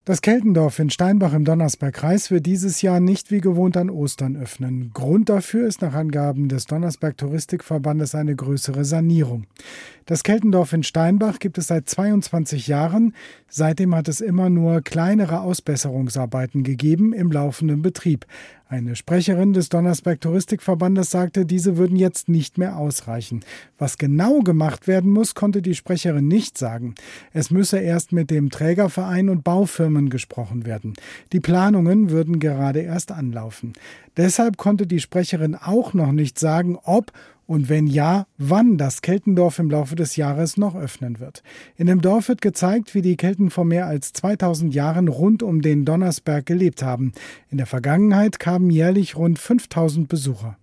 Das Keltendorf in Steinbach im Donnersbergkreis wird dieses Jahr nicht wie gewohnt an Ostern öffnen. Grund dafür ist nach Angaben des Donnersberg Touristikverbandes eine größere Sanierung. Das Keltendorf in Steinbach gibt es seit 22 Jahren. Seitdem hat es immer nur kleinere Ausbesserungsarbeiten gegeben im laufenden Betrieb. Eine Sprecherin des Donnersberg Touristikverbandes sagte, diese würden jetzt nicht mehr ausreichen. Was genau gemacht werden muss, konnte die Sprecherin nicht sagen. Es müsse erst mit dem Trägerverein und Baufirmen gesprochen werden. Die Planungen würden gerade erst anlaufen. Deshalb konnte die Sprecherin auch noch nicht sagen, ob und wenn ja, wann das Keltendorf im Laufe des Jahres noch öffnen wird. In dem Dorf wird gezeigt, wie die Kelten vor mehr als 2000 Jahren rund um den Donnersberg gelebt haben. In der Vergangenheit kamen jährlich rund 5000 Besucher.